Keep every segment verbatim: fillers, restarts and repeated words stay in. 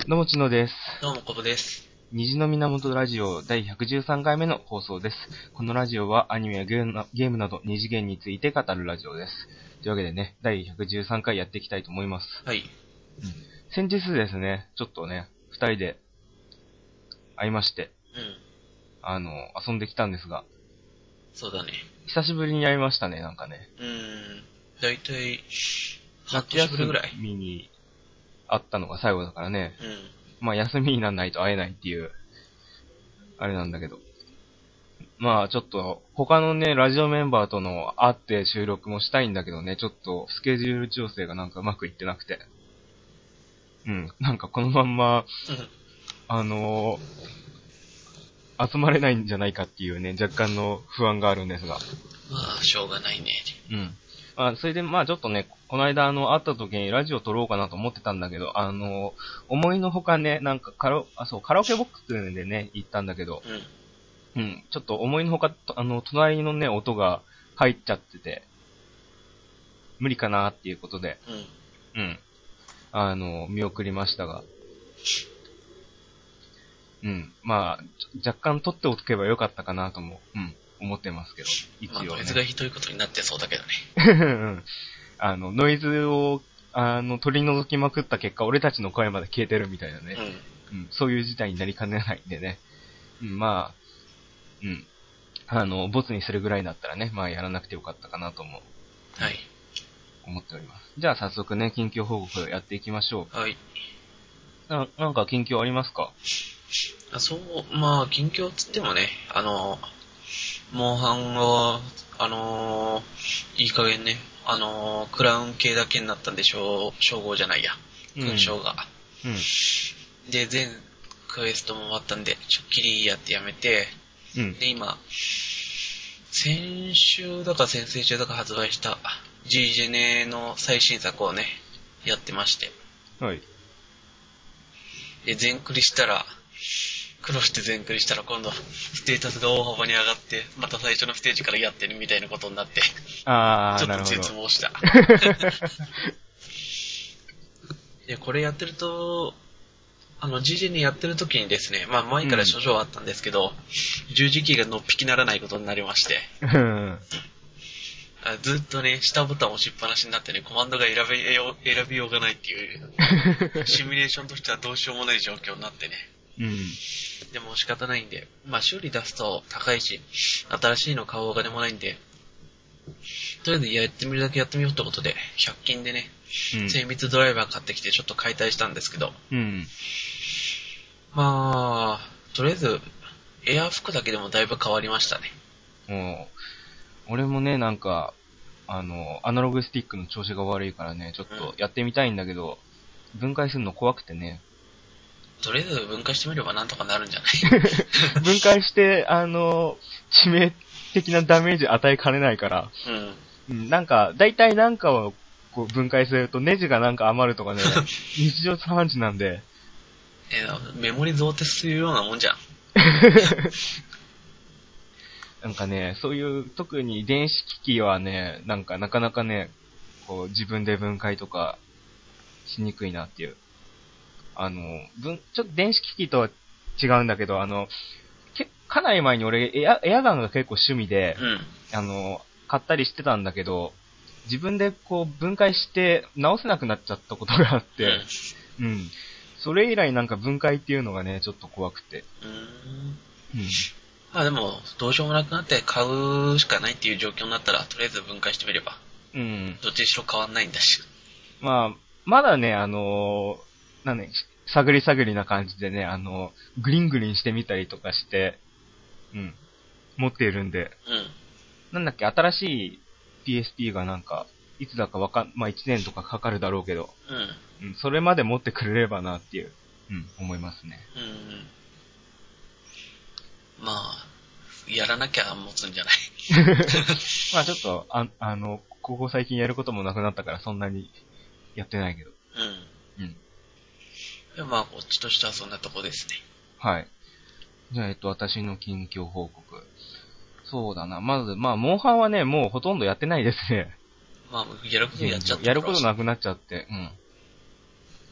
どうもちのです。 どうもこぶです。 虹の源ラジオだいひゃくじゅうさんかいめの放送です。このラジオはアニメやゲームなゲームなど二次元について語るラジオです。というわけでね、だいひゃくじゅうさんかいやっていきたいと思います。 はい。うん、 先日ですね、ちょっとね、二人で会いまして、 うん。 あの、遊んできたんですが、 そうだね。 久しぶりに会いましたね、なんかね。 うーん。だいたい、半夏休年ぶりぐらい。 みに会ったのが最後だからね。 うん。 まあ休みにならないと会えないっていう、あれなんだけど。まあちょっと他のね、ラジオメンバーとの会って収録もしたいんだけどね、ちょっとスケジュール調整がなんかうまくいってなくて。うん。なんかこのまんま、あのー、集まれないんじゃないかっていうね、若干の不安があるんですが。 まあ、しょうがないね。 うん。まあ、それでまあちょっとね、この間あの、会った時にラジオ撮ろうかなと思ってたんだけど、あのー、思いのほかね、なんかカラ、あ、そう、カラオケボックスでね、行ったんだけど、 うん。 うん、ちょっと思いのほか、あの、隣のね、音が入っちゃってて、無理かなっていうことで、 うん。 うん。あの、見送りましたが、うん。まあ、若干取っておけばよかったかなとも、うん、思ってますけど、一まあ、 応ね。 ノイズがひどいことになってそうだけどね。 うん。あの、ノイズを、あの、取り除きまくった結果、俺たちの声まで消えてるみたいなね。うん。うん、そういう事態になりかねないんでね。うん、まあ、うん。あの、ボツにするぐらいだったらね、まあやらなくてよかったかなとも、 はい。 思っております。じゃあ早速ね、近況報告やっていきましょはい。 う。な、なんか近況ありますか？ あそう、まあ、近況つってもね、あの、モンハンは、あのー、いい加減ね、あのー、クラウン系だけになったんでしょう、称号じゃないや、勲章が。 うん。 で、全クエストも終わったんで、ちょっきりやってやめて、 うん。 で、今、先週だか先々週だか発売した G ジェネの最新作をね、やってまして。 はい。 で、全クリしたら、苦労して全クリしたら今度、ステータスが大幅に上がって、また最初のステージからやってるみたいなことになって、 あー、 ちょっとなるほど。 絶望した。で、これやってると、あの、G ジェネやってる時にですね、まあ前から症状あったんですけど、うん、十字キーがのっぴきならないことになりまして、ずっとね、下ボタン押しっぱなしになってね、コマンドが選べよう、選びようがないっていう、シミュレーションとしてはどうしようもない状況になってね。 うん。 でも仕方ないんで、まあ修理出すと高いし、新しいの買うお金もないんで、とりあえずやってみるだけやってみようってことで、ひゃく均でね、うん、精密ドライバー買ってきてちょっと解体したんですけど、 うん。 まあ、とりあえず、エア服だけでもだいぶ変わりましたね。 もう、俺もね、なんか、あの、アナログスティックの調子が悪いからね、ちょっとやってみたいんだけど、うん、分解するの怖くてね。 とりあえず分解してみればなんとかなるんじゃない分解して、あの、致命的なダメージ与えかねないから、うん。なんか、だいたいなんかをこう分解するとネジがなんか余るとかね、日常茶飯事なんで。 えー、メモリ増鉄するようなもんじゃん。 なんかね、そういう、特に電子機器はね、なんかなかなかね、こう自分で分解とかしにくいなっていう。あの、分、ちょっと電子機器とは違うんだけど、あの、けかなり前に俺エア、エアガンが結構趣味で、 うん、 あの、買ったりしてたんだけど、自分でこう分解して直せなくなっちゃったことがあって、うん、うん。それ以来なんか分解っていうのがね、ちょっと怖くて。 うーん。うん。 まあでも、どうしようもなくなって買うしかないっていう状況になったら、とりあえず分解してみれば。 うん。 どっちにしろ変わんないんだし。 まあ、まだね、あのー、なんね、探り探りな感じでね、あのー、グリングリンしてみたりとかして、うん。持っているんで。 うん。 なんだっけ、新しい ピーエスピー がなんか、いつだかわかん、まあいちねんとかかかるだろうけど、 うん。 うん、それまで持ってくれればなっていう、うん、思いますね。 うん。まあ、やらなきゃ持つんじゃない。 まあちょっと、あ、あの、ここ最近やることもなくなったからそんなにやってないけど。 うん。うん。いやまあ、こっちとしてはそんなとこですね。 はい。じゃあ、えっと、私の近況報告。そうだな。まず、まあ、モンハンはね、もうほとんどやってないですね。 まあ、やることやっちゃったやることなくなっちゃって、うん。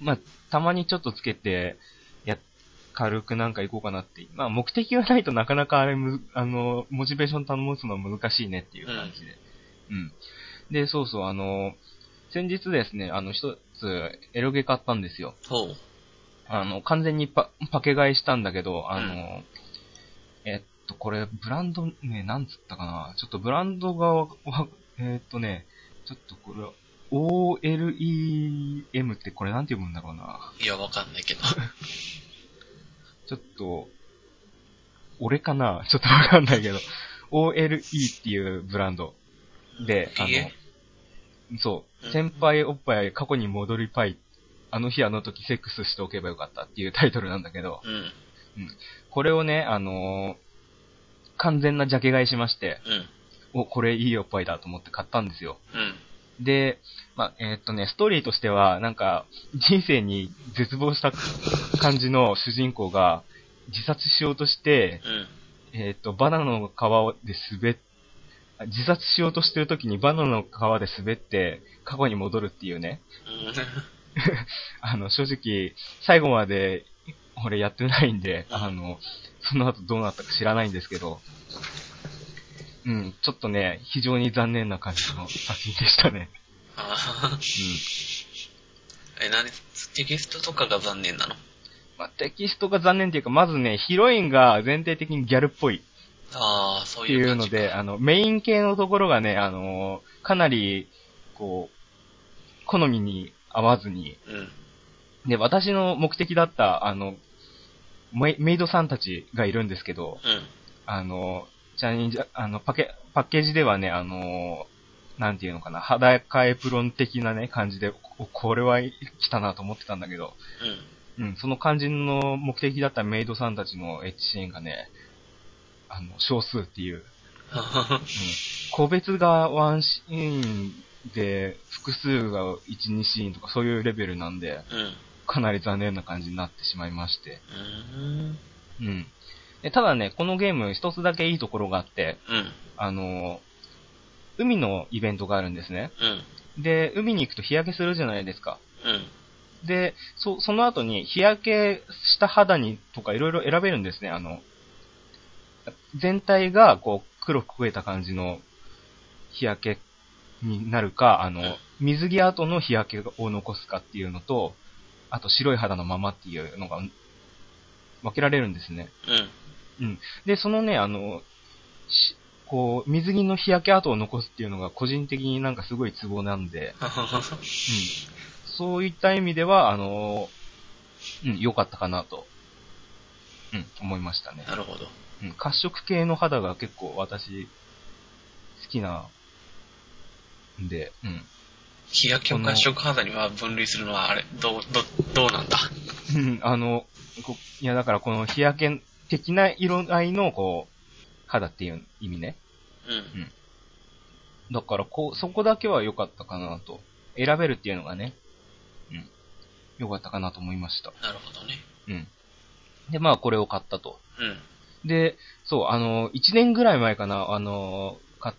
まあ、たまにちょっとつけて、や、軽くなんか行こうかなって。まあ、目的がないとなかなかあれむ、あの、モチベーション保つのは難しいねっていう感じで。うん。うん、で、そうそう、あの、先日ですね、あの、一つ、エロゲ買ったんですよ。 ほう。 あの、完全にパ、パケ買いしたんだけど、あの、うん、えっと、これ、ブランド、ね、なんつったかな。ちょっとブランドが、えっとね、ちょっとこれ、オーエルイーエム ってこれなんて読むんだろうな。 いや、わかんないけど。 ちょっと、俺かなちょっとわかんないけど、オーエルイー っていうブランドで、あの、そう、先輩おっぱい過去に戻りたい。あの日あの時セックスしておけばよかったっていうタイトルなんだけど、 うん。うん、 これをね、あのー、完全なジャケ買いしまして、 うん、 お、これいいおっぱいだと思って買ったんですよ。 うん、 で、まあ、えー、っとね、ストーリーとしては、なんか、人生に絶望した感じの主人公が自殺しようとして、うん、えー、っと、バナナの皮で滑っ、自殺しようとしてる時にバナナの皮で滑って過去に戻るっていうね。あの、正直、最後まで俺やってないんで、あの、その後どうなったか知らないんですけど、うん、ちょっとね、非常に残念な感じの作品でしたね。 ああ、うん。え、なに、テキストとかが残念なの？ まあ、テキストが残念っていうか、まずね、ヒロインが全体的にギャルっぽい。 ああ、そういう感じ。っていうので、あの、メイン系のところがね、あの、かなり、こう、好みに合わずに、うん、で、私の目的だった、あの、メイドさんたちがいるんですけど、うん、あの、ちなみに、あの、パケ、パッケージではね、あの、なんていうのかな、裸エプロン的なね、感じで、これは来たなと思ってたんだけど、うん、うん、その肝心の目的だったメイドさんたちのエッチシーンがね、あの、少数っていう、うん、個別がワンシーンで、複数がいち、にシーンとかそういうレベルなんで、うん、かなり残念な感じになってしまいまして。うん。うん。でただね、このゲーム一つだけいいところがあって、うん、あの、海のイベントがあるんですね。うん、で、海に行くと日焼けするじゃないですか。うん、で、そ、その後に日焼けした肌にとかいろいろ選べるんですね。あの、全体がこう黒く焦げた感じの日焼けになるか、あの、水着跡の日焼けを残すかっていうのと、あと白い肌のままっていうのが分けられるんですね。うん。うん。で、そのね、あの、こう、水着の日焼け跡を残すっていうのが個人的になんかすごいツボなんで、うん。そういった意味では、あの、うん、良かったかなと、うん、思いましたね。 なるほど。 うん、褐色系の肌が結構私、好きなんで、うん。 日焼けを褐色肌には分類するのはあれ、どう、ど、どうなんだ？ うん、あの、こいやだからこの日焼け的な色合いの、こう、肌っていう意味ね。うん。うん。だからこう、そこだけは良かったかなと。選べるっていうのがね。うん。良かったかなと思いました。 なるほどね。 うん。で、まあこれを買ったと。うん。で、そう、あの、一年ぐらい前かな、あの、買った、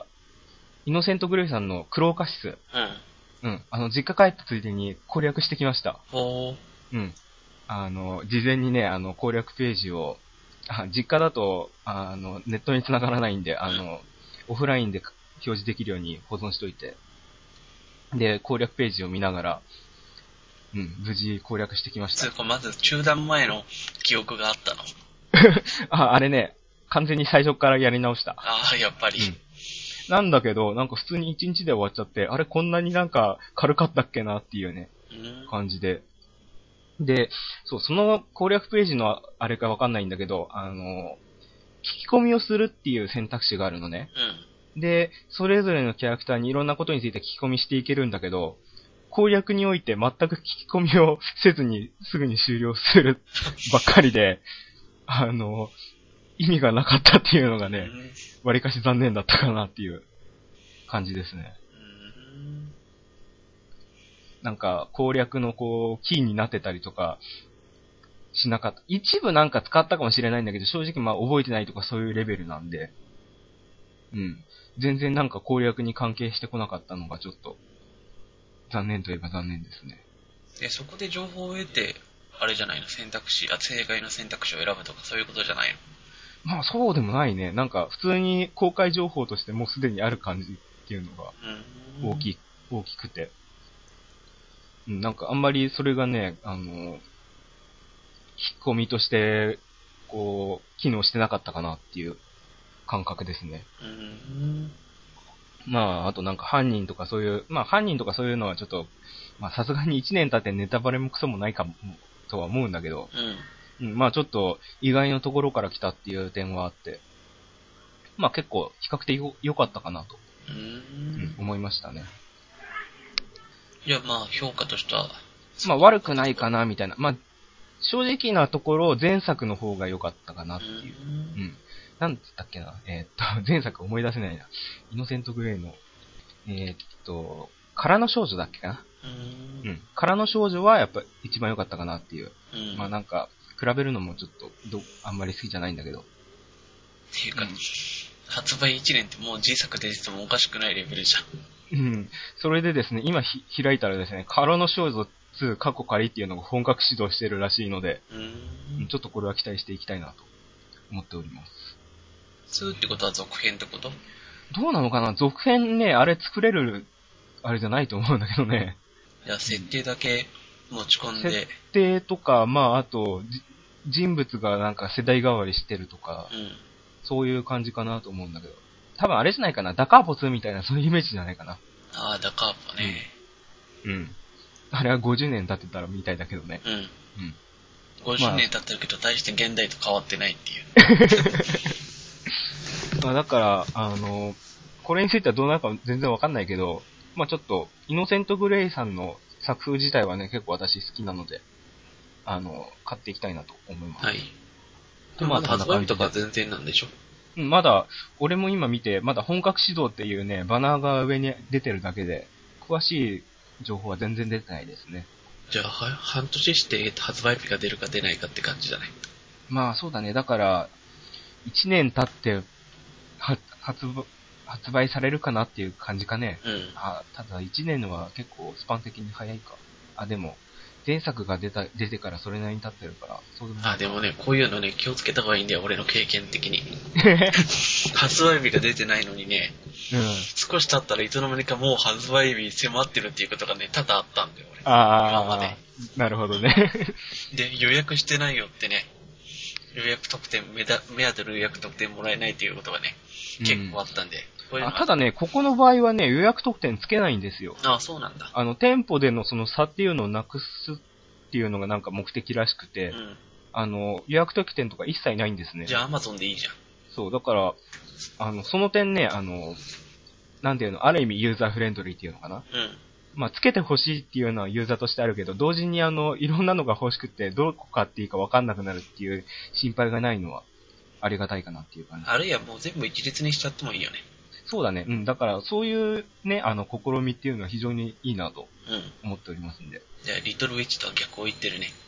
イノセントグレイさんのクローカシス。うん。うん。あの、実家帰ったついでに攻略してきました。 ほー。うん。あの、事前にね、あの、攻略ページを、あ実家だと、あの、ネットに繋がらないんで、あの、オフラインで表示できるように保存しといて、で、攻略ページを見ながら、うん、無事攻略してきました。 つうか、まず中断前の記憶があったの。 あ、あれね、完全に最初からやり直した。 ああ、やっぱり、うん。 なんだけど、なんか普通に一日で終わっちゃって、あれこんなになんか軽かったっけなっていうね、うん、感じで。で、そう、その攻略ページのあれかわかんないんだけど、あの、聞き込みをするっていう選択肢があるのね。うん、で、それぞれのキャラクターにいろんなことについて聞き込みしていけるんだけど、攻略において全く聞き込みをせずにすぐに終了するばっかりで、あの、意味がなかったっていうのがね、わりかし残念だったかなっていう感じですね。なんか攻略のこう、キーになってたりとかしなかった。一部なんか使ったかもしれないんだけど、正直まあ覚えてないとかそういうレベルなんで、うん。全然なんか攻略に関係してこなかったのがちょっと、残念といえば残念ですね。 で、そこで情報を得て、あれじゃないの、選択肢、あ、正解の選択肢を選ぶとかそういうことじゃないの？ まあそうでもないね。なんか普通に公開情報としてもうすでにある感じっていうのが大きい、大きくて。うん、なんかあんまりそれがね、あの、引っ込みとして、こう、機能してなかったかなっていう感覚ですね。 うーん。 まあ、あとなんか犯人とかそういう、まあ犯人とかそういうのはちょっと、まあさすがにいちねん経ってネタバレもクソもないかも、とは思うんだけど、 うん。 うん、まあちょっと意外なところから来たっていう点はあって、まあ結構比較的良かったかなと、 うーん。 うん、思いましたね。 いや、まあ評価としては。 まあ悪くないかなみたいな。まあ正直なところ前作の方が良かったかなっていう。 うーん。 うん。なんつったっけな。えー、っと、前作思い出せないな。イノセントグレイの、えー、っと、空の少女だっけかな。 うーん。 うん。空の少女はやっぱ一番良かったかなっていう。 うん。 まあなんか、比べるのもちょっとど、あんまり好きじゃないんだけど。 っていうか、 うん、 発売いちねんってもう自作出ててもおかしくないレベルじゃん。 うん。それでですね、今ひ開いたらですね、空の少女ツー過去仮っていうのが本格始動してるらしいので、 うーん。 ちょっとこれは期待していきたいなと思っております。 ツーってことは続編ってこと？ どうなのかな、続編ね、あれ作れる、あれじゃないと思うんだけどね。 いや、設定だけ持ち込んで。 設定とか、まああと、人物がなんか世代替わりしてるとか、 うん。 そういう感じかなと思うんだけど。多分あれじゃないかな、ダカーポツみたいなそういうイメージじゃないかな。 ああ、ダカーポね。 うん。うん。あれはごじゅうねん経ってたらみたいだけどね。 うん。 うん。 ごじゅうねん経ってるけど、大して現代と変わってないっていう。 まあだから、あの、これについてはどうなるか全然わかんないけど、まあちょっと、イノセントグレイさんの作風自体はね、結構私好きなので、あの、買っていきたいなと思います。 はい。でもまだ発売日とか全然なんでしょ？ うん、まだ、俺も今見て、まだ本格始動っていうね、バナーが上に出てるだけで、詳しい情報は全然出てないですね。 じゃあ、は半年して発売日が出るか出ないかって感じじゃない？ まあそうだね、だから、いちねん経って、は、発売、発売されるかなっていう感じかね。 うん。 あ、ただいちねんは結構スパン的に早いか。あ、でも、前作が出た、出てからそれなりに経ってるから、そうでもない。 あ、でもね、こういうのね、気をつけた方がいいんだよ、俺の経験的に。発売日が出てないのにね、 うん。 少し経ったらいつの間にかもう発売日迫ってるっていうことがね、多々あったんだよ、俺。 ああ、 今まで。 なるほどね。 で、予約してないよってね、予約特典、目だ目当ての予約特典もらえないっていうことがね、結構あったんで。こういうのあただね、ここの場合はね、予約特典つけないんですよ。 ああ、そうなんだ。 あの、店舗でのその差っていうのをなくすっていうのがなんか目的らしくて、 うん。 あの、予約特典とか一切ないんですね。 じゃあ Amazon でいいじゃん。 そう、だから、あの、その点ね、あの、なんていうの、ある意味ユーザーフレンドリーっていうのかな。 うん。 まあ、つけてほしいっていうのはユーザーとしてあるけど、同時にあの、いろんなのが欲しくて、どこ買っていいかわかんなくなるっていう心配がないのは、ありがたいかなっていう感じ。 あるいはもう全部一律にしちゃってもいいよね。 そうだね。うん。だから、そういうね、あの、試みっていうのは非常にいいなとうん。 思っておりますんで。 じゃあ、リトルウィッチとは逆を言ってるね。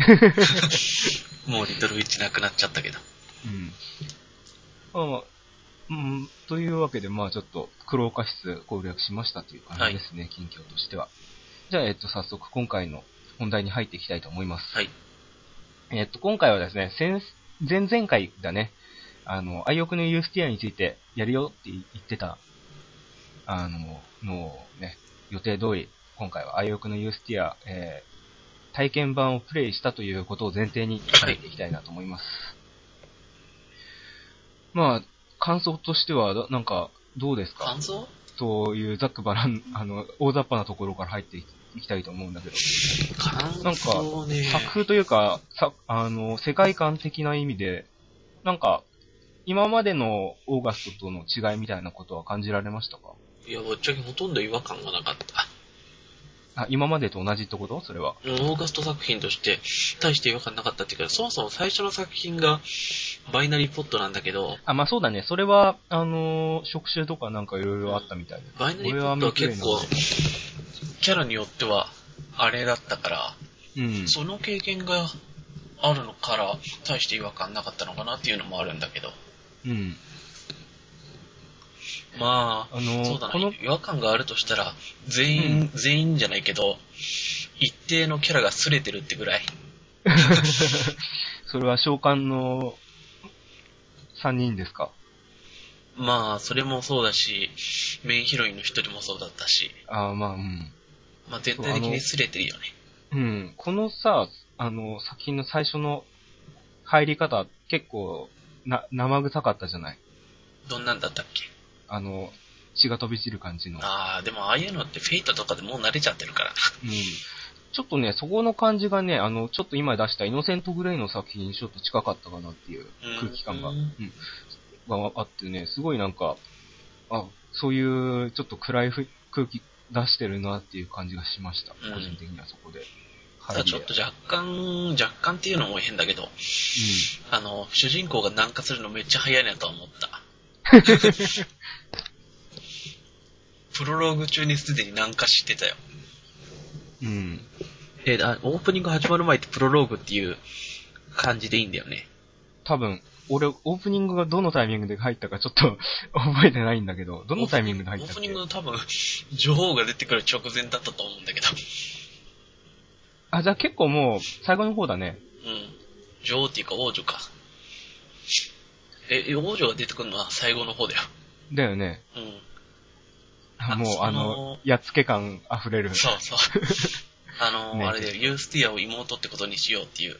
もうリトルウィッチなくなっちゃったけど。 うん。まあまあ、うん、というわけで、まあちょっと、苦労過失攻略しましたという感じですね、はい、近況としては。じゃあ、えっと、早速今回の本題に入っていきたいと思います。 はい。 えっと、今回はですね、先、前々回だね、あの、愛欲のユースティアについてやるよって言ってた、あの、のをね、予定通り、今回は愛欲のユースティア、えー、体験版をプレイしたということを前提に入っていきたいなと思います。はい、まあ、感想としては、なんか、どうですか？ 感想？ というざっくばらん、あの、大雑把なところから入っていきたいと思うんだけど。 感想ね。 なんか、作風というか、さ、あの、世界観的な意味で、なんか、今までのオーガストとの違いみたいなことは感じられましたか？ いや、ぶっちゃけほとんど違和感がなかった。 あ、今までと同じってこと？それは。 オーガスト作品として、大して違和感なかったっていうか、そもそも最初の作品が、バイナリーポットなんだけど。 あ、まあそうだね。それは、あのー、職種とかなんかいろいろあったみたいで。 バイナリーポットは結構、キャラによっては、あれだったから、うん、その経験があるのから、大して違和感なかったのかなっていうのもあるんだけど。 うん。 まあ、 あのーそうだな、 この違和感があるとしたら、全員、 うん全員じゃないけど、一定のキャラが擦れてるってぐらい。 それは召喚のさんにんですか？ まあ、それもそうだし、メインヒロインの一人もそうだったし、 ああ、まあ、うん。 まあ全体的に擦れてるよね。 うん。このさ、あの、作品の最初の入り方、結構、な、生臭かったじゃない？ どんなんだったっけ？ あの、血が飛び散る感じの。 ああ、でもああいうのってフェイトとかでもう慣れちゃってるからな。 うん。ちょっとね、そこの感じがね、あの、ちょっと今出したイノセントグレイの作品にちょっと近かったかなっていう空気感が、 ううんん、があってね、すごいなんか、あ、そういうちょっと暗いふ空気出してるなっていう感じがしました。 うん個人的にはそこで。 ただちょっと若干、若干っていうのも変だけど、あの、主人公が南下するのめっちゃ早いなとは思った。プロローグ中にすでに南下してたよ。 うん。うん。 えー、あオープニング始まる前ってプロローグっていう感じでいいんだよね。 多分、俺、オープニングがどのタイミングで入ったかちょっと覚えてないんだけど、どのタイミングで入ったっけ？ オープニングの多分、女王が出てくる直前だったと思うんだけど。 あ、じゃあ結構もう、最後の方だね。 うん。女王っていうか王女か。え、王女が出てくるのは最後の方だよ。 だよね。 うん。 もう、あの、やっつけ感溢れる。 そうそう。あのーねあれでユースティアを妹ってことにしようっていう。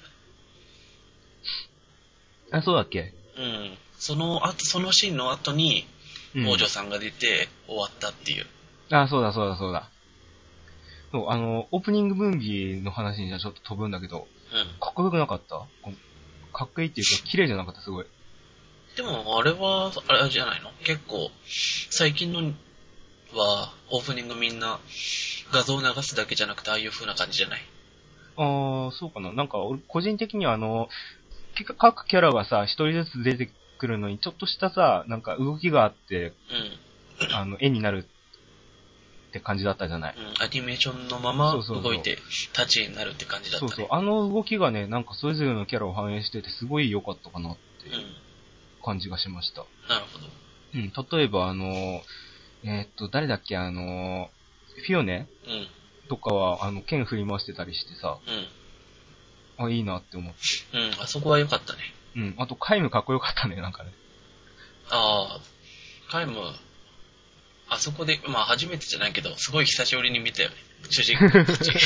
あ、そうだっけ？ うん。その後、そのシーンの後に、 うん、 王女さんが出て終わったっていう。 あ、そうだそうだそうだ。そう、あの、オープニングムービーの話にじゃちょっと飛ぶんだけど、 うん。 かっこよくなかった？かっこいいっていうか、綺麗じゃなかった、すごい。 でも、あれは、あれじゃないの？結構、最近のは、オープニングみんな、画像を流すだけじゃなくて、ああいう風な感じじゃない？ あー、そうかな。なんか、俺、個人的にはあの、各キャラがさ、一人ずつ出てくるのに、ちょっとしたさ、なんか動きがあって、 うん。 あの、絵になるって感じだったじゃない。 うん、アニメーションのままそうそうそう動いて、立ち絵になるって感じだったね。 そうそう。あの動きがね、なんかそれぞれのキャラを反映してて、すごい良かったかなっていう感じがしました。 なるほど。 うん、例えばあの、えーっと、誰だっけ、あの、フィオネうん。 とかは、あの、剣振り回してたりしてさ、 うん。 あ、いいなって思って。 うん、あそこは良かったね。 うん、あと、カイムかっこよかったね、なんかね。 ああ、カイム、あそこで、まあ初めてじゃないけど、すごい久しぶりに見たよね。主人公たち。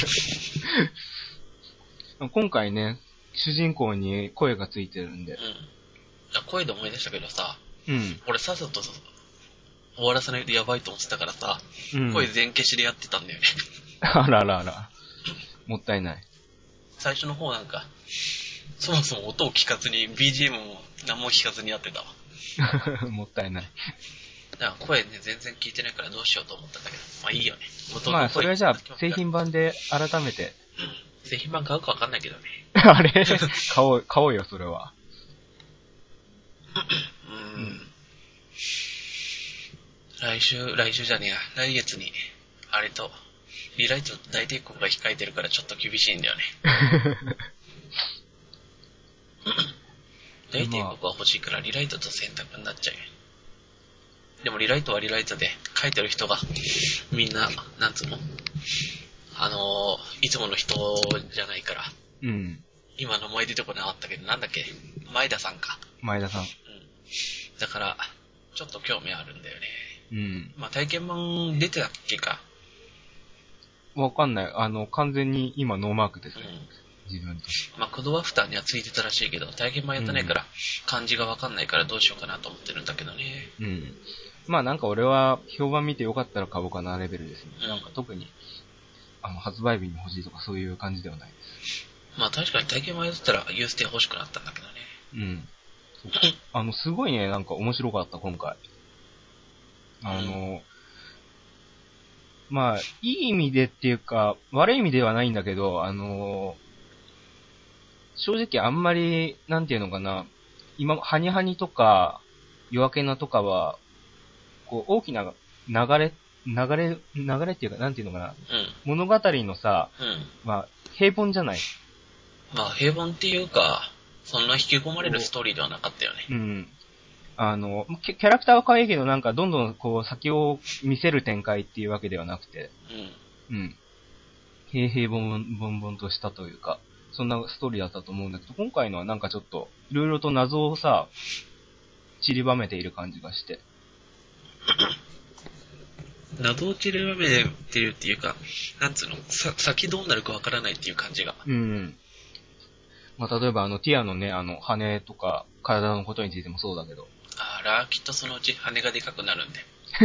今回ね、主人公に声がついてるんで。 うん。あ、声で思い出したけどさ、 うん。 俺さっさと終わらせないとやばいと思ってたからさ、 うん、 声全消しでやってたんだよね。 あららら。もったいない。 最初の方なんか、そもそも音を聞かずに、ビージーエム も何も聞かずにやってたわ。 もったいない。 だから声ね、全然聞いてないからどうしようと思ったんだけど、まあいいよね。 まあ、それはじゃあ、製品版で改めて。 うん。製品版買うかわかんないけどね。 あれ買おう、買おうよ、それは。 うーん。うん、来週、来週じゃねえや、来月に、あれと、リライト大帝国が控えてるからちょっと厳しいんだよね。大帝国は欲しいからリライトと選択になっちゃうよ。でもリライトはリライトで書いてる人がみんな、なんつうのあのー、いつもの人じゃないから。 うん。 今名前出てこなかったけど、なんだっけ前田さんか。 前田さん。うん。 だから、ちょっと興味あるんだよね。 うん。 まあ体験版出てたっけか。 わかんない。あの、完全に今ノーマークですね。うん、自分と。 まあコードアフターにはついてたらしいけど、体験版やってないから、漢字がわかんないからどうしようかなと思ってるんだけどね。 うん。まあなんか俺は評判見てよかったら買おうかなレベルですね。うん、なんか特に、あの、発売日に欲しいとかそういう感じではないです。 まあ確かに体験版やってたらユーステ欲しくなったんだけどね。 うん。あの、すごいね、なんか面白かった、今回。あの、うん、まあ、いい意味でっていうか、悪い意味ではないんだけど、あの、正直あんまり、なんていうのかな、今、ハニハニとか、夜明けなとかは、こう、大きな流れ、流れ、流れっていうか、なんていうのかな、うん、物語のさ、うん、まあ、平凡じゃない。 まあ、平凡っていうか、そんな引き込まれるストーリーではなかったよね。 うん。 あの、キャキャラクターは可愛いけど、なんかどんどんこう先を見せる展開っていうわけではなくて、 うん。 うん。平平凡々凡々としたというか、そんなストーリーだったと思うんだけど、今回のはなんかちょっと、いろいろと謎をさ、散りばめている感じがして。 謎を散りばめてるっていうか、なんつうの、さ、先どうなるかわからないっていう感じが。 うん。まあ、例えばあの、ティアのね、あの、羽とか、体のことについてもそうだけど。 あら、きっとそのうち羽がでかくなるんで。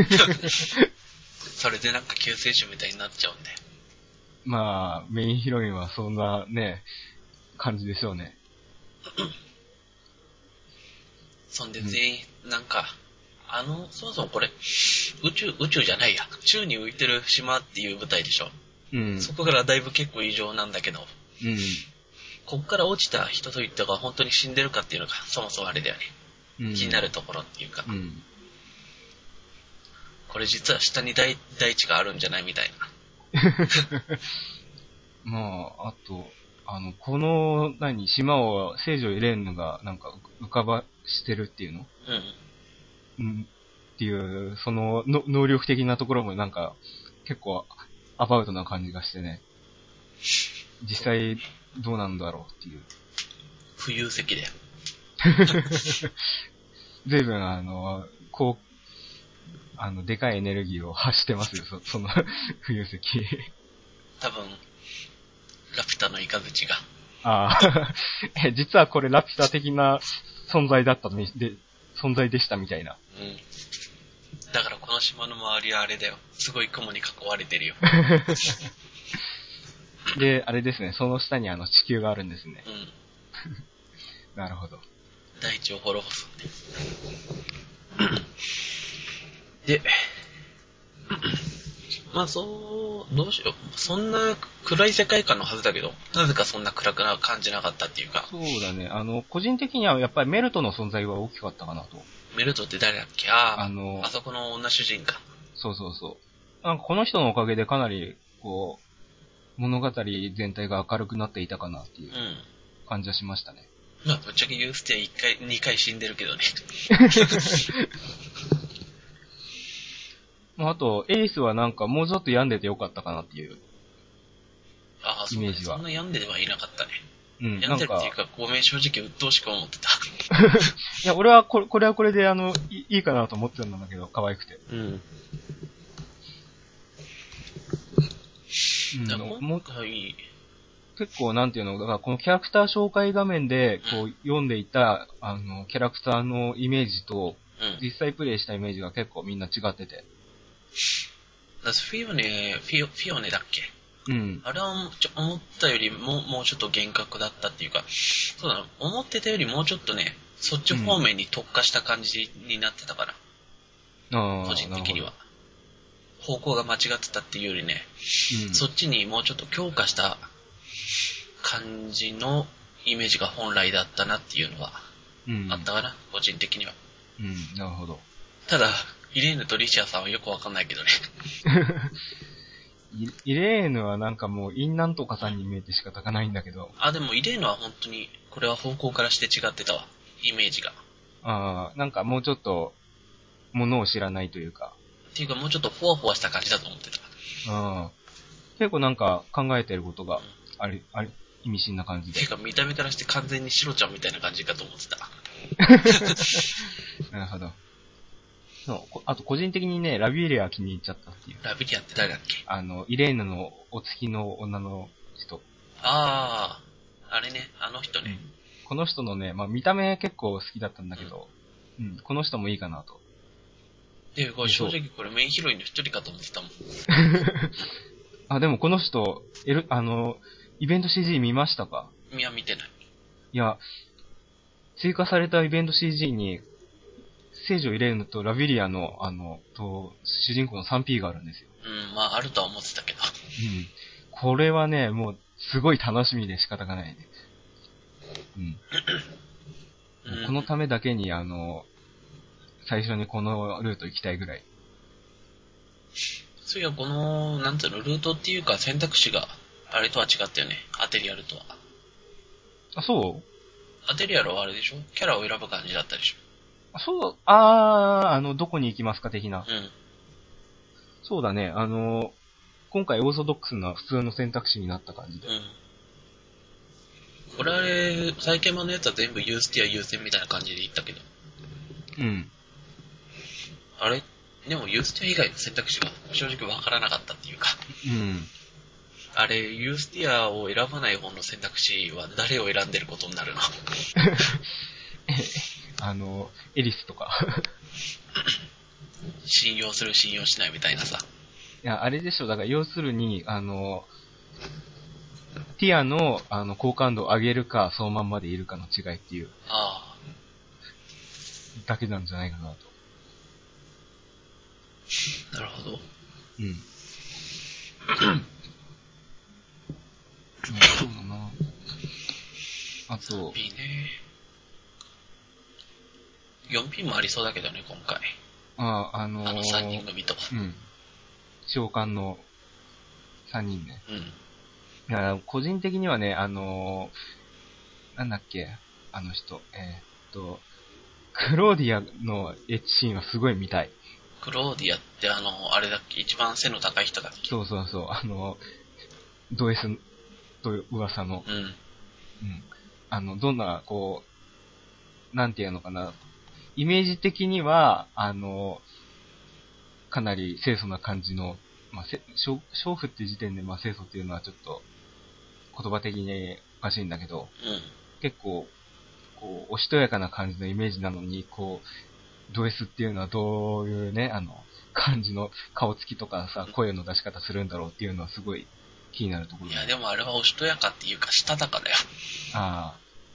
それでなんか救世主みたいになっちゃうんで。 まあ、メインヒロインはそんなね、感じでしょうね。 そんで全員、なんか、あの、そもそもこれ、宇宙、宇宙じゃないや。宙に浮いてる島っていう舞台でしょ。 うん。 そこからだいぶ結構異常なんだけど、 うん。 こっから落ちた人といったが本当に死んでるかっていうのが、そもそもあれだよね。 うん、 気になるところっていうか、 うん。 これ実は下に大大地があるんじゃないみたいな。 まあ、あと、あの、この、何、島を聖女イレーヌがなんか浮かばしてるっていうのうん。 うん。っていう、そのの、能力的なところもなんか、結構、アバウトな感じがしてね。実際、どうなんだろうっていう。 浮遊石だよ。 随分、あの、こう、あの、でかいエネルギーを発してますよ、そその、浮遊石。 多分、ラピュタのイカズチが。 ああ、え、実はこれラピュタ的な存在だったのに、で、存在でしたみたいな。 うん。だからこの島の周りはあれだよ。すごい雲に囲われてるよ。 で、あれですね、その下にあの地球があるんですね。 うん。 なるほど。 大地を滅ぼすんで。で、まあそう、どうしよう。そんな暗い世界観のはずだけど、なぜかそんな暗くな感じなかったっていうか。 そうだね。あの、個人的にはやっぱりメルトの存在は大きかったかなと。 メルトって誰だっけ？ああ、 あの、 あそこの女主人か。 そうそうそう。なんかこの人のおかげでかなり、こう、物語全体が明るくなっていたかなっていううん。 感じはしましたね。 まあ、ぶっちゃけユーステはいっかい、にかい死んでるけどね。 まあ、あと、エリスはなんかもうちょっと病んでてよかったかなっていうああ、そうね。 イメージは。 そんな病んではいなかったね。 うん、 病んでるっていうか。 か、ごめん、正直鬱陶しく思ってた。 いや、俺はこれ、これはこれであの、いいいかなと思ってたんだけど、可愛くて。 うん。 うん、 だもう今回、 結構なんていうの、だからこのキャラクター紹介画面でこう読んでいた、あの、キャラクターのイメージと、 うん。 実際プレイしたイメージが結構みんな違ってて。 だフィオネ、フィオ、フィオネだっけ？ うん。 あれはちょ思ったよりももうちょっと厳格だったっていうか、そうだな、思ってたよりもうちょっとね、そっち方面に特化した感じになってたから、 ああ、 個人的には。方向が間違ってたっていうよりね、 うん、 そっちにもうちょっと強化した感じのイメージが本来だったなっていうのはあったかな、うん、個人的には。 うん、なるほど。 ただ、イレーヌとリシアさんはよくわかんないけどね。 イレーヌはなんかもう、インなんとかさんに見えて仕方がないんだけど。 あ、でもイレーヌは本当に、これは方向からして違ってたわ。イメージが。 ああ、なんかもうちょっと、ものを知らないというか。 っていうかもうちょっとフワフワした感じだと思ってた。 ああ。結構なんか考えてることがあり、あり、意味深な感じで。 ていうか見た目からして完全にシロちゃんみたいな感じかと思ってた。 なるほど。そう、あと個人的にね、ラビリア気に入っちゃったっていう。 ラビリアって誰だっけ？ あの、イレーヌのお付きの女の人。 ああ、あれね、あの人ね。 うん、この人のね、まあ見た目結構好きだったんだけど、うん、うん、この人もいいかなと。 で、これ正直これメインヒロインの一人かと思ってたもん。 あ、でもこの人、エル、あの、イベント シージー 見ましたか？ いや、見てない。 いや、追加されたイベント シージー に、聖女イレーヌとラビリアの、あの、と、主人公の スリーピー があるんですよ。 うん、まあ、あるとは思ってたけど。 うん。これはね、もう、すごい楽しみで仕方がないね。うん。うん、このためだけに、あの、最初にこのルート行きたいぐらい。 そういや、この、なんていうの、ルートっていうか選択肢が、あれとは違ったよね。アテリアルとは。 あ、そう？ アテリアルはあれでしょ？キャラを選ぶ感じだったでしょ？ そう、あー、あの、どこに行きますか的な。 うん。 そうだね、あの、今回オーソドックスな普通の選択肢になった感じで。 うん。これあれ、最近版のやつは全部ユースティア優先みたいな感じで言ったけど。 うん。 あれでもユースティア以外の選択肢が正直わからなかったっていうか。 うん。 あれ、ユースティアを選ばない方の選択肢は誰を選んでることになるのあの、エリスとか。 信用する信用しないみたいなさ。 いや、あれでしょ、だから要するに、あの、ティアの、あの、好感度を上げるか、そのまんまでいるかの違いっていう、 あだけなんじゃないかなと。 あ、なるほど。 うん。うん、そうだな。あと、 いいね。よんピンもありそうだけどね、今回。 あ、あのー、 あのさんにん組と。 うん。召喚のさんにんね。 うん。 いや、個人的にはね、あのー、なんだっけ、あの人、えー、っと、クローディアのエッチシーンはすごい見たい。 クローディアってあの、あれだっけ、一番背の高い人だっけ。 そうそうそう、あの、ド S という噂の、 うん。 うん。あの、どんな、こう、なんていうのかな、イメージ的には、あの、かなり清楚な感じの、まあ、せ、娼婦って時点で、まあ、清楚っていうのはちょっと、言葉的におかしいんだけど、 うん。 結構、こう、おしとやかな感じのイメージなのに、こう、ド S っていうのはどういうね、あの、感じの顔つきとかさ、声の出し方するんだろうっていうのはすごい気になるところ。 いや、でもあれはおしとやかっていうか、したたかだよ。 あ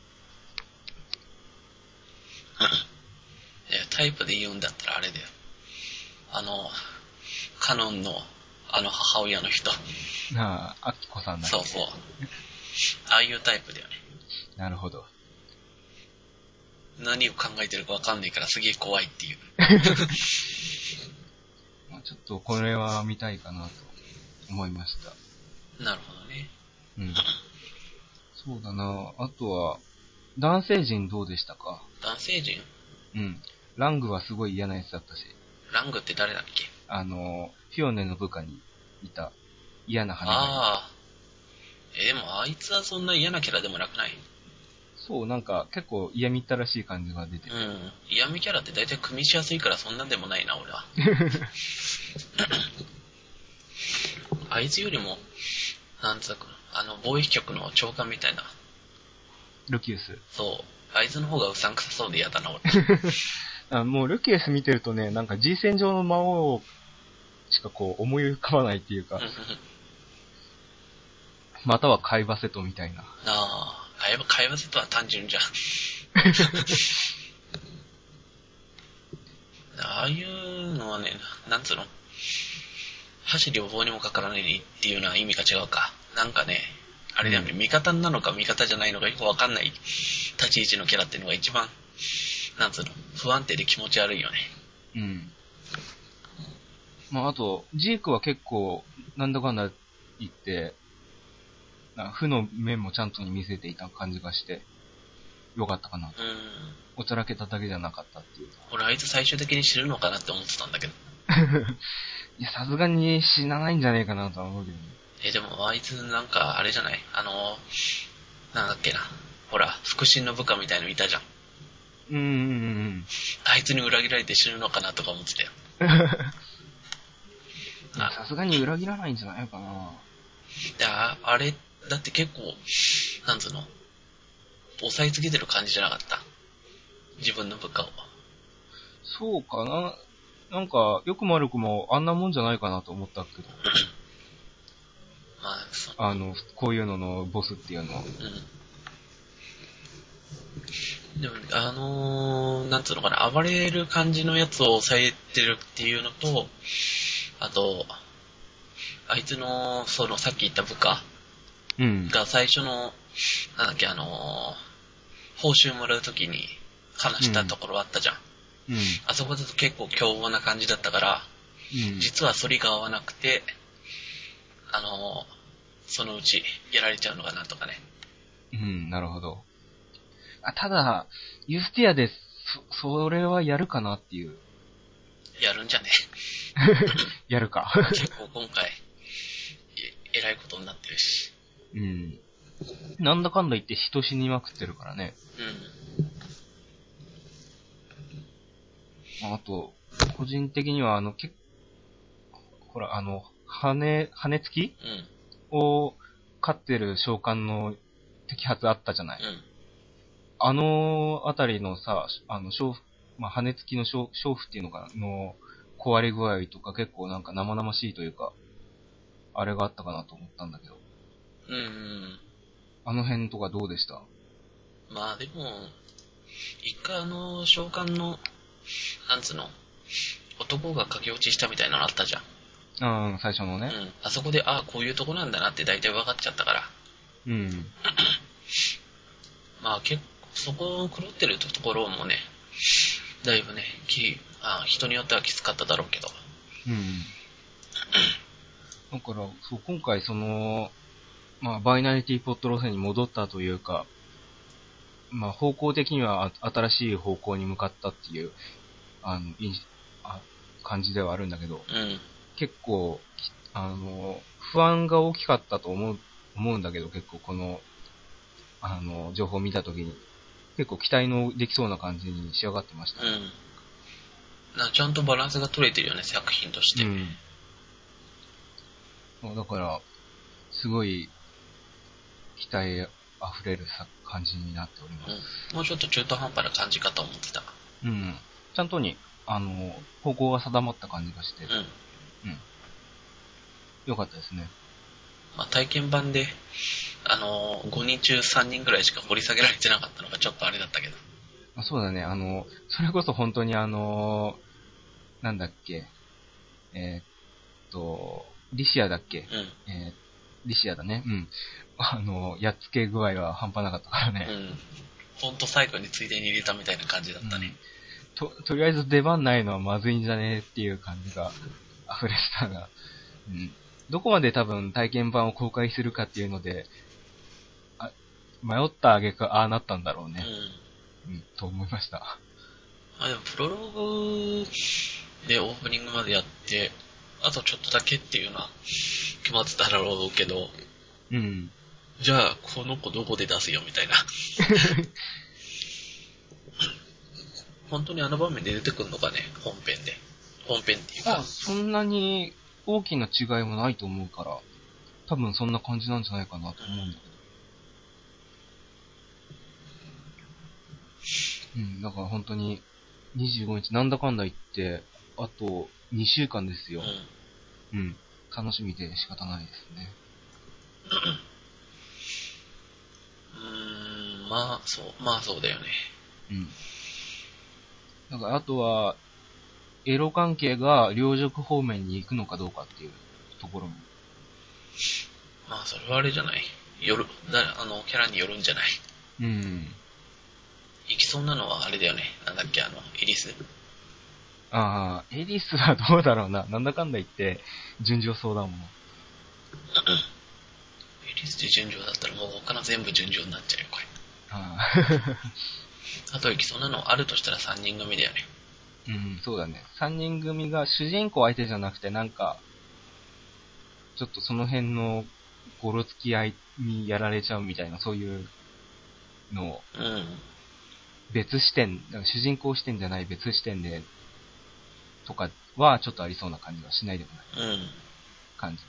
いや、タイプで言うんだったらあれだよ。あの、カノンの、あの母親の人。 あ、なあ、アキコさんだっけ。 そうそう。ああいうタイプだよね。 なるほど。 何を考えてるかわかんないからすげえ怖いっていう。 まあちょっとこれは見たいかなと思いました。 なるほどね。 うん。そうだな。あとは、男性陣どうでしたか？ 男性陣？ うん。ラングはすごい嫌なやつだったし。 ラングって誰だっけ？ あの、フィオネの部下にいた嫌な羽が。 ああ。えー、でもあいつはそんな嫌なキャラでもなくない？ そう、なんか結構嫌みったらしい感じが出てる。 うん。嫌味キャラって大体組みしやすいからそんなんでもないな、俺は。あいつよりも、なんつうか、あの、貿易局の長官みたいな。 ルキウス。 そう。あいつの方がうさんくさそうで嫌だな、俺。 あもうルキウス見てるとね、なんか G 戦場の魔王しかこう思い浮かばないっていうか、またはカイバセトみたいな。 ああ、会話、会話せとは単純じゃん。ああいうのはね、なんつうの、箸両方にもかからないっていうのは意味が違うか。なんかね、あれだよね、 うん、 味方なのか味方じゃないのかよくわかんない立ち位置のキャラっていうのが一番、なんつうの、不安定で気持ち悪いよね。 うん。まああと、ジークは結構、なんだかんだ言って、なんか負の面もちゃんと見せていた感じがして、よかったかなと。 うん。 おちゃらけただけじゃなかったっていう。 俺あいつ最終的に死ぬのかなって思ってたんだけど。 いや、さすがに死なないんじゃねえかなとは思うけどね。 え、でもあいつなんかあれじゃない？あの、なんだっけな。ほら、腹心の部下みたいのいたじゃん。 うんうんうん。 あいつに裏切られて死ぬのかなとか思ってたよ。 さすがに裏切らないんじゃないかな。 で、ああれ、だって結構、なんつうの、抑えつけてる感じじゃなかった。自分の部下を。 そうかな。なんか、よくも悪くもあんなもんじゃないかなと思ったけど。 まあ、そあの、こういうののボスっていうのは。 うん。でも、あのー、なんつうのかな、暴れる感じのやつを抑えてるっていうのと、あと、あいつの、その、さっき言った部下うん。 が最初の、なんだっけ、あのー、報酬もらうときに話したところあったじゃん。 うん。 あそこだと結構凶暴な感じだったから、 うん。 実は反りが合わなくて、あのー、そのうちやられちゃうのかなとかね。 うん、なるほど。あ、ただ、ユースティアでそ、それはやるかなっていう。 やるんじゃねやるか。 結構今回、え、えらいことになってるし。 うん。なんだかんだ言って人死にまくってるからね。 うん。 あと、個人的にはあの、けほら、あの、羽、羽付きうん。 を飼ってる召喚の摘発あったじゃない。 うん。 あのあたりのさ、あの、娼婦、まあ、羽付きの娼娼婦っていうのかな、の壊れ具合とか結構なんか生々しいというか、あれがあったかなと思ったんだけど。 うん。 あの辺とかどうでした？ まあでも、一回あの、召喚の、なんつうの、男が駆け落ちしたみたいなのあったじゃん。 うん、最初のね。 うん。あそこで、ああ、こういうとこなんだなって大体分かっちゃったから。 うん。 まあ結構、そこを狂ってるところもね、だいぶね、きあ人によってはきつかっただろうけど。 うん。だから、そう、今回その、まあ、バイナリティポット路線に戻ったというか、まあ、方向的には新しい方向に向かったっていう、あの、いあ感じではあるんだけど、 うん。 結構、あの、不安が大きかったと思う、思うんだけど、結構この、あの、情報を見たときに、結構期待のできそうな感じに仕上がってました。 うん。なちゃんとバランスが取れてるよね、作品として。 うん。だから、すごい、期待あふれるさ感じになっております。 うん。もうちょっと中途半端な感じかと思ってた。 うん。ちゃんとに、あの、方向が定まった感じがして、 うん。 うん。よかったですね。 まあ、体験版で、あのー、ごにん中さんにんぐらいしか掘り下げられてなかったのがちょっとあれだったけど。 あ、そうだね、あの、それこそ本当にあの、なんだっけ、えー、っと、リシアだっけ、 うん。 えー、リシアだね、うん。あの、やっつけ具合は半端なかったからね。 うん。ほんと最後についでに入れたみたいな感じだったね。 うん、と、とりあえず出番ないのはまずいんじゃねっていう感じが溢れてたが、うん。どこまで多分体験版を公開するかっていうので、あ、迷った挙句ああなったんだろうね。うん。うん、と思いました。 まあでもプロローグでオープニングまでやって、あとちょっとだけっていうのは決まってただろうけど、 うん。 じゃあこの子どこで出すよみたいな。本当にあの場面で出てくるのかね、本編で。本編っていうか。 あ、そんなに大きな違いもないと思うから、多分そんな感じなんじゃないかなと思うんだけど。うん、だから本当ににじゅうごにちなんだかんだ言って、あとにしゅうかんですよ。うん。うん。楽しみで仕方ないですね。 うーん、まあそう、まあそうだよね。 うん。だからあとは、エロ関係が両辱方面に行くのかどうかっていうところも。 まあそれはあれじゃない。よる、だあの、キャラによるんじゃない。 うん。 行きそうなのはあれだよね。なんだっけ、あの、エリス。 ああ、エリスはどうだろうな。なんだかんだ言って、順調そうだもん。 エリスで順調だったらもう他の全部順調になっちゃうよ、これ。 ああと行きそうなのあるとしたらさんにん組だよね。 うん、そうだね。さんにん組が主人公相手じゃなくて、なんか、ちょっとその辺のゴロつき合いにやられちゃうみたいな、そういうのを、 うん。 別視点、だから主人公視点じゃない別視点で、とかはちょっとありそうな感じはしないでもないうん。 感じです。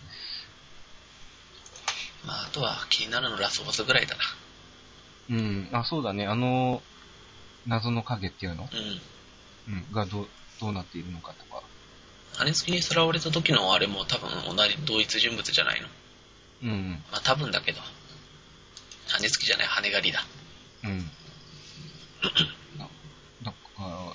まああとは気になるのラスボスぐらいだな。 うん、あ、そうだね。あの、謎の影っていうの、 うん。 うん、がどう、どうなっているのかとか。 羽付きにさらわれた時のあれも多分同じ同一人物じゃないの。 うん。 まあ多分だけど。羽付きじゃない、羽狩りだ。 うん。だだから、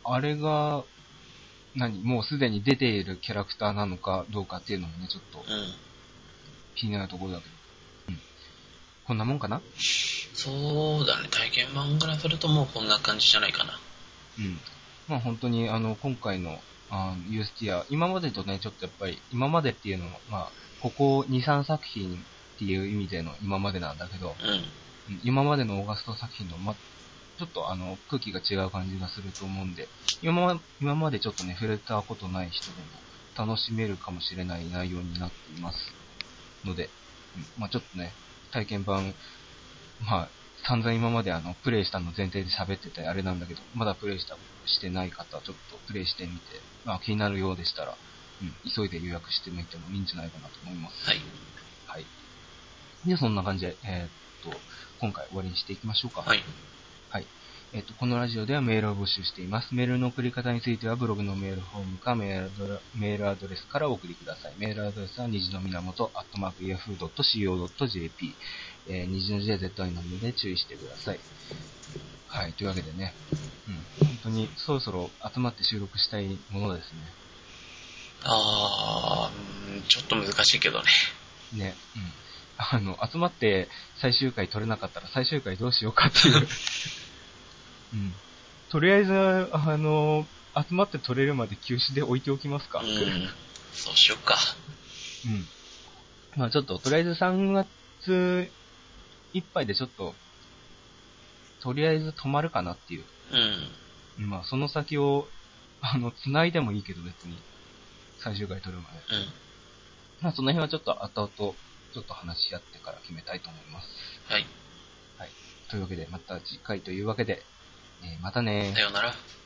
あれが、何もうすでに出ているキャラクターなのかどうかっていうのもね、ちょっとうん。 気になるところだけど。うん。こんなもんかな？ そうだね、体験版からするともうこんな感じじゃないかな。 うん。まあ本当に、あの、今回の、あの、ユースティア、今までとね、ちょっとやっぱり、今までっていうのも、まあ、ここに、さんさく品っていう意味での今までなんだけど、 うん。 今までのオーガスト作品の、ま、 ちょっとあの、空気が違う感じがすると思うんで、今ま、今までちょっとね、触れたことない人でも楽しめるかもしれない内容になっていますので、うん、まあちょっとね、体験版、まあ、散々今まであの、プレイしたの前提で喋っててあれなんだけど、まだプレイした、してない方はちょっとプレイしてみて、まあ気になるようでしたら、うん、急いで予約してみてもいいんじゃないかなと思います。 はい。 はい。で、そんな感じで、えー、っと、今回終わりにしていきましょうか。 はい。 はい。えっと、このラジオではメールを募集しています。メールの送り方についてはブログのメールフォームかメールアドレメールアドレスからお送りください。メールアドレスは虹の源アットマークイヤフードットシーオードットジェーピー、えー、虹の字は ゼットアイ なので注意してください。はい。というわけでね、うん。本当にそろそろ集まって収録したいものですね。 あー、うんちょっと難しいけどね。 ね。うん。あの、集まって最終回撮れなかったら最終回どうしようかっていう。うん。とりあえず、あの、集まって撮れるまで休止で置いておきますか。 うん。そうしようか。 うん。まあちょっと、とりあえずさんがついっぱいでちょっと、とりあえず止まるかなっていう。 うん。 まあその先を、あの、繋いでもいいけど別に、最終回撮るまで。 うん。 まあその辺はちょっと後々、ちょっと話し合ってから決めたいと思います。 はい。 はい。というわけで、また次回というわけで、えーまたねー。 さようなら。